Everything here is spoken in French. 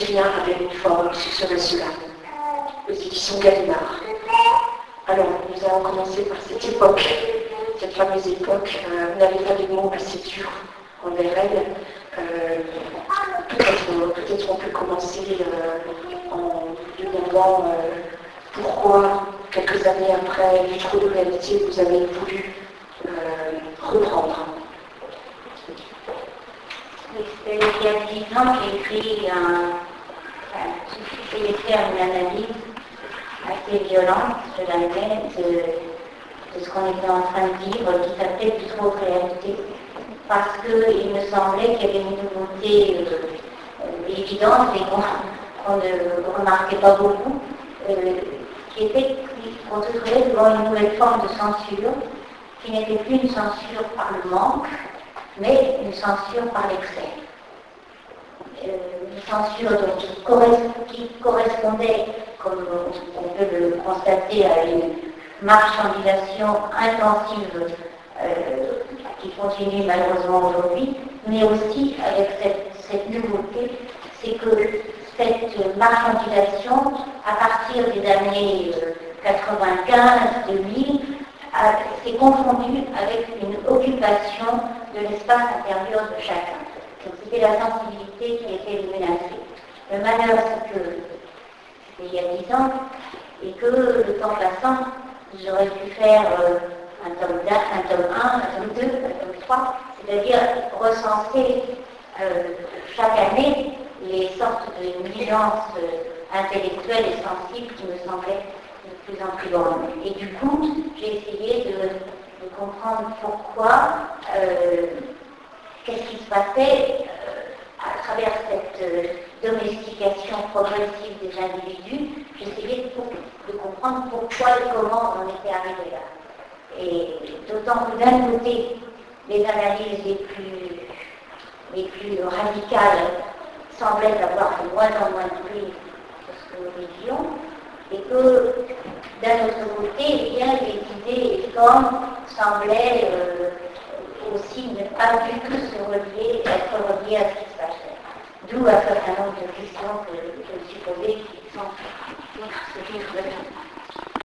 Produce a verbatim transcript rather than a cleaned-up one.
Lien avec une forme, ce serait cela. Les éditions Gallimard. Alors, nous allons commencer par cette époque, cette fameuse époque. Euh, vous n'avez pas des mots assez durs envers elle. Euh, peut-être, peut-être on peut commencer euh, en demandant euh, pourquoi, quelques années après, du trop de réalité, vous avez voulu euh, reprendre. Il y a dix ans, j'ai écrit, un, enfin, j'ai écrit une analyse assez violente, je l'admets, de, de ce qu'on était en train de vivre, qui s'appelait du trop de réalité, parce qu'il me semblait qu'il y avait une nouveauté euh, évidente et qu'on, qu'on ne remarquait pas beaucoup, euh, qui était qu'on se trouvait devant une nouvelle forme de censure, qui n'était plus une censure par le manque, mais une censure par l'excès. Euh, une censure donc, qui, correspond, qui correspondait, comme on peut le constater, à une marchandisation intensive euh, qui continue malheureusement aujourd'hui, mais aussi avec cette, cette nouveauté, c'est que cette marchandisation, à partir des années quatre-vingt-quinze deux mille, s'est confondue avec une occupation de l'espace intérieur de chacun. Donc c'était la sensibilité qui était menacée. Le malheur, c'est que c'était il y a dix ans, et que le temps passant, j'aurais pu faire euh, un tome un, un tome un, un tome deux, un tome trois, c'est-à-dire recenser euh, chaque année les sortes de nuisances euh, intellectuelles et sensibles qui me semblaient de plus en plus grandes. Et du coup, j'ai essayé de, de comprendre pourquoi, euh, qu'est-ce qui se passait euh, à travers cette euh, domestication progressive des individus. J'essayais de, de comprendre pourquoi et comment on était arrivé là. Et d'autant que d'un côté, les analyses les plus, les plus radicales semblaient avoir de moins en moins de prise sur ce que nous vivions, et que d'un autre côté, eh bien, les idées et les formes semblaient euh, aussi ne pas du tout se relier, être reliées à ce qui se passait. D'où un certain nombre de questions que je me suis posées